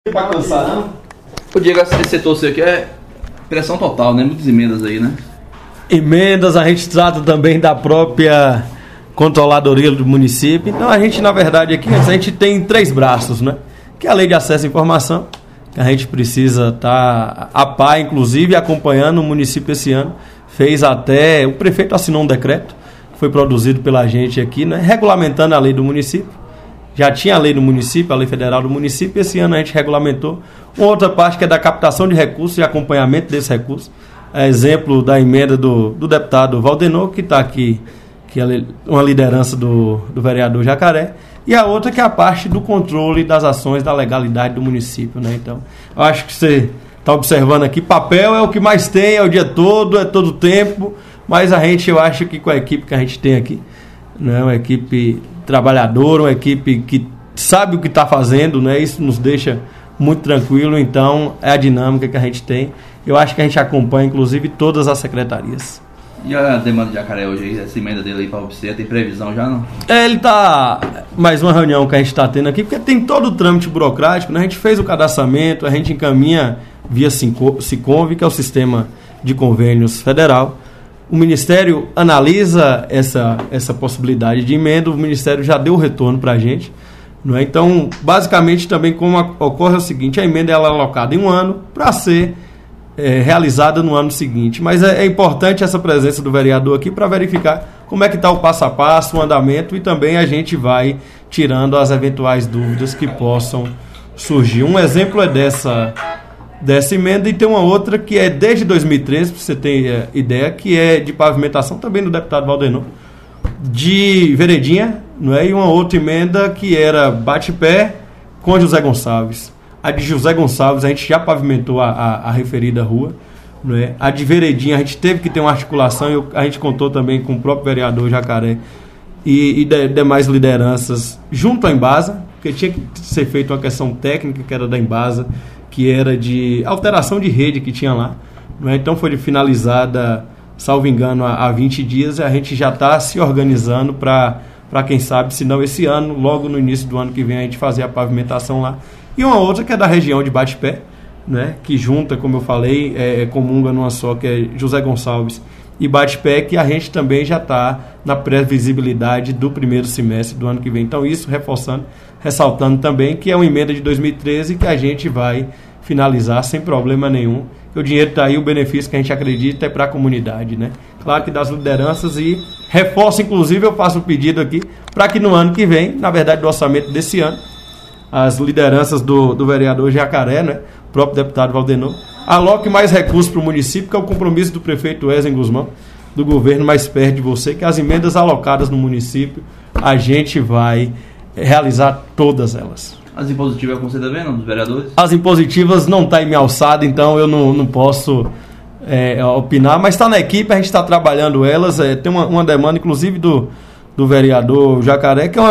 Pra cansar, não? O Diego, esse setor seu aqui é pressão total, né? Muitas emendas aí, né? Emendas, a gente trata também da própria controladoria do município. Então a gente, na verdade, aqui a gente tem 3 braços, né? Que é a lei de acesso à informação, que a gente precisa estar a par, inclusive acompanhando o município esse ano. Fez até, o prefeito assinou um decreto, foi produzido pela gente aqui, né? Regulamentando a lei do município. Já tinha a lei do município, a lei federal do município, e esse ano a gente regulamentou. Uma outra parte que é da captação de recursos e acompanhamento desses recursos. É exemplo da emenda do deputado Valdenor, que está aqui, que é uma liderança do vereador Jacaré. E a outra que é a parte do controle das ações da legalidade do município, né? Então, eu acho que você está observando aqui, papel é o que mais tem, é o dia todo, é todo o tempo, mas eu acho que com a equipe que a gente tem aqui, né, uma equipe trabalhadora, uma equipe que sabe o que está fazendo, né? Isso nos deixa muito tranquilo. Então é a dinâmica que a gente tem. Eu acho que a gente acompanha inclusive todas as secretarias. E a demanda de Jacaré hoje, essa emenda dele aí para você, tem previsão já não? Ele está, mais uma reunião que a gente está tendo aqui, porque tem todo o trâmite burocrático, né? A gente fez o cadastramento, a gente encaminha via Siconv, que é o sistema de convênios federal. O Ministério analisa essa possibilidade de emenda, o Ministério já deu o retorno para a gente. Não é? Então, basicamente, também como ocorre é o seguinte, a emenda ela é alocada em um ano para ser realizada no ano seguinte. Mas é importante essa presença do vereador aqui para verificar como é que está o passo a passo, o andamento, e também a gente vai tirando as eventuais dúvidas que possam surgir. Um exemplo é dessa emenda, e tem uma outra que é desde 2013, para você ter ideia, que é de pavimentação também do deputado Valdenor, de Veredinha, não é? E uma outra emenda que era bate-pé com José Gonçalves. A de José Gonçalves a gente já pavimentou a referida rua, não é? A de Veredinha a gente teve que ter uma articulação, e a gente contou também com o próprio vereador Jacaré e demais lideranças junto à Embasa, porque tinha que ser feita uma questão técnica que era da Embasa, que era de alteração de rede que tinha lá, não é? Então foi finalizada, salvo engano, há 20 dias, e a gente já está se organizando para quem sabe, se não esse ano, logo no início do ano que vem, a gente fazer a pavimentação lá. E uma outra que é da região de Bate-Pé, né? Que junta, como eu falei, comunga numa só, que é José Gonçalves e Bate-Pé, que a gente também já está na previsibilidade do primeiro semestre do ano que vem. Então isso ressaltando também que é uma emenda de 2013 que a gente vai finalizar sem problema nenhum. O dinheiro está aí, o benefício que a gente acredita é para a comunidade, né? Claro que das lideranças, e reforço, inclusive, eu faço um pedido aqui para que no ano que vem, na verdade do orçamento desse ano, as lideranças do vereador Jacaré, né, o próprio deputado Valdenor, aloque mais recursos para o município, que é o compromisso do prefeito Wesley Guzmão, do governo mais perto de você, que as emendas alocadas no município, a gente vai realizar todas elas. As impositivas como você está vendo, dos vereadores? As impositivas não estão em minha alçada, então eu não posso opinar, mas está na equipe, a gente está trabalhando elas. Tem uma demanda, inclusive, do vereador Jacaré, que é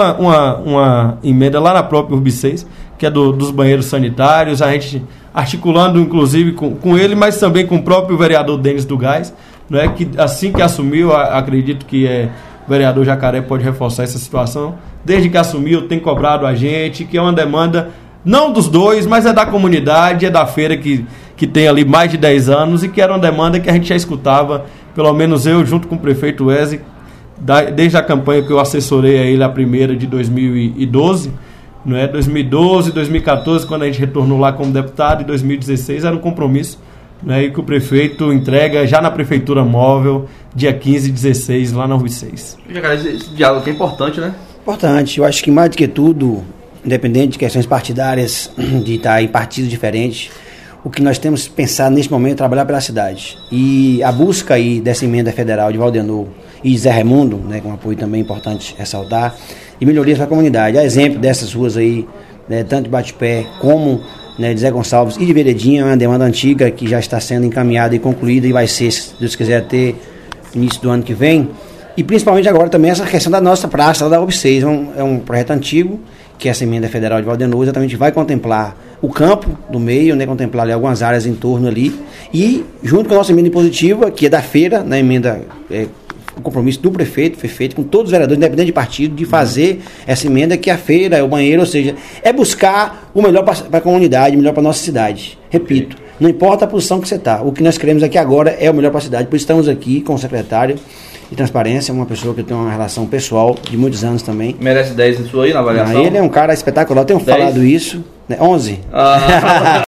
uma emenda lá na própria URB6, que é dos banheiros sanitários, a gente articulando, inclusive, com ele, mas também com o próprio vereador Denis do Gás, né, que assim que assumiu, acredito que o vereador Jacaré pode reforçar essa situação. Desde que assumiu, tem cobrado a gente, que é uma demanda, não dos dois, mas é da comunidade, é da feira que tem ali mais de 10 anos, e que era uma demanda que a gente já escutava, pelo menos eu, junto com o prefeito Wesley, desde a campanha que eu assessorei a ele, a primeira de 2012, não é? 2012, 2014, quando a gente retornou lá como deputado, e 2016 era um compromisso, né, e que o prefeito entrega já na prefeitura móvel, dia 15 e 16, lá na URB6. Esse diálogo que é importante, né? Importante, eu acho que mais do que tudo, independente de questões partidárias, de estar em partidos diferentes, o que nós temos que pensar neste momento é trabalhar pela cidade. E a busca aí dessa emenda federal de Valdenor e Zé Raimundo, né, com um apoio também importante ressaltar, e melhorias para a comunidade. A exemplo dessas ruas aí, né, tanto de Bate-Pé como, né, de Zé Gonçalves e de Veredinha, uma demanda antiga que já está sendo encaminhada e concluída, e vai ser, se Deus quiser, ter início do ano que vem. E principalmente agora também essa questão da nossa praça, da URB6, é um projeto antigo, que essa emenda federal de Valdenor exatamente vai contemplar o campo do meio, né, contemplar ali algumas áreas em torno ali, e junto com a nossa emenda impositiva, que é da feira, né, emenda o compromisso do prefeito foi feito com todos os vereadores, independente de partido, de fazer essa emenda que a feira, é o banheiro, ou seja, é buscar o melhor para a comunidade, o melhor para a nossa cidade. Repito, não importa a posição que você está, o que nós queremos aqui agora é o melhor para a cidade, por isso estamos aqui com o secretário de Transparência, uma pessoa que eu tenho uma relação pessoal de muitos anos também. Merece 10 em sua aí na avaliação? Ele é um cara espetacular, eu tenho 10? falado isso, né? 11.